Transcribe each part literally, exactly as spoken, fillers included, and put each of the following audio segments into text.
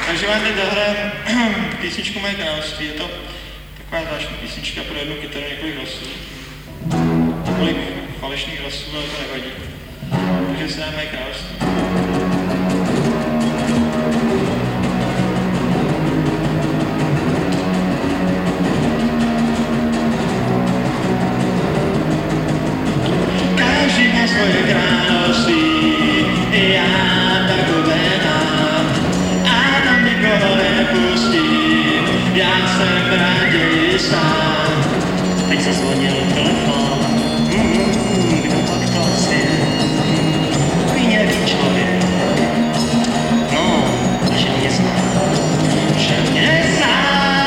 Takže vám teď zahrajeme písničku Moje království. Je to taková zvláštní písnička pro jednu kytaru, několik hlasů. Několik falešných hlasů, ale to nevadí. Takže se dá Moje království. Každý má svoje království, i já takové mám. A tam nikoho nepustím, já jsem raději sám. Teď zazvonil telefon, mm, kdo pak to asi je? Takový nějaký člověk. No, že mě zná. Že mě zná.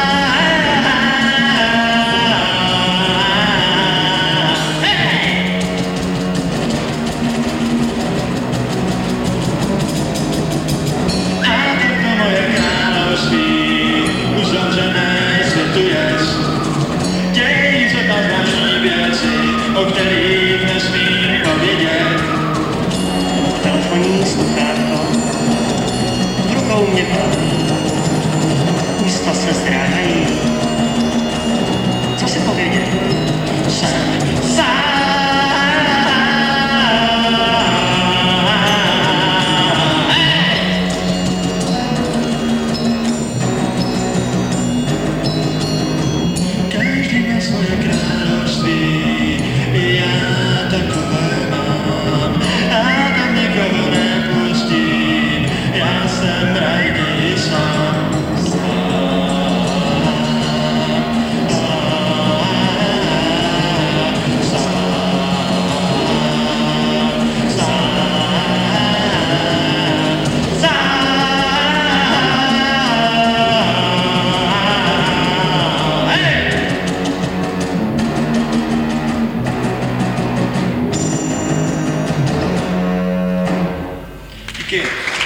O kterých nesmím povědět. Telefonní sluchátko v rukou mě baví. Ústa se zdráhají. Co si povědět? Jsem sám. Každý má svoje království. Díky.